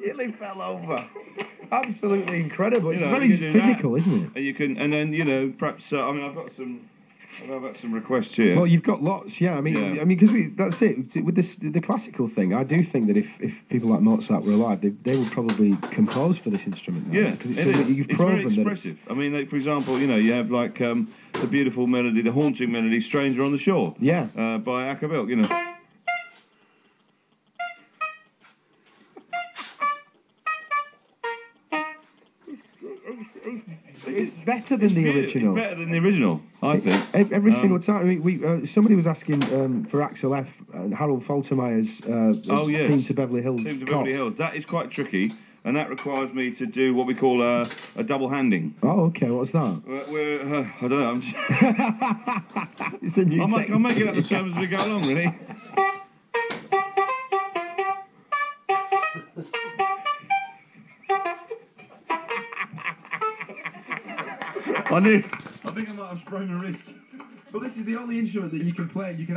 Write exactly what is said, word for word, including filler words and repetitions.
nearly fell over. Absolutely incredible. It's You know, very you can do physical, that. isn't it? And you can, and then you know, perhaps. Uh, I mean, I've got some. I've got some requests here. Well, you've got lots, yeah. I mean, Yeah. I mean, because we that's it with this the classical thing. I do think that if, if people like Mozart were alive, they, they would probably compose for this instrument. Now, Yeah, because it's, it something is. that you've It's proven very that expressive. I mean, like, for example, you know, you have like um, the beautiful melody, the haunting melody, "Stranger on the Shore," yeah, uh, by Acapella. You know. It's, it's, it's better than the original. It's better than the original, I think. Every, every Um, single time. I mean, we uh, somebody was asking um, for Axel F. and Harold Faltermeyer's uh, Oh, yes. theme to Beverly Hills. Theme to Cop. Beverly Hills. That is quite tricky, and that requires me to do what we call a, a double handing. Oh, okay. What's that? We're, we're uh, I don't know. I'm just, It's a new I'm, technique. I'm making up the terms as we go along, really. I knew. I think I might have sprained my wrist. But this is the only instrument that you can play. You can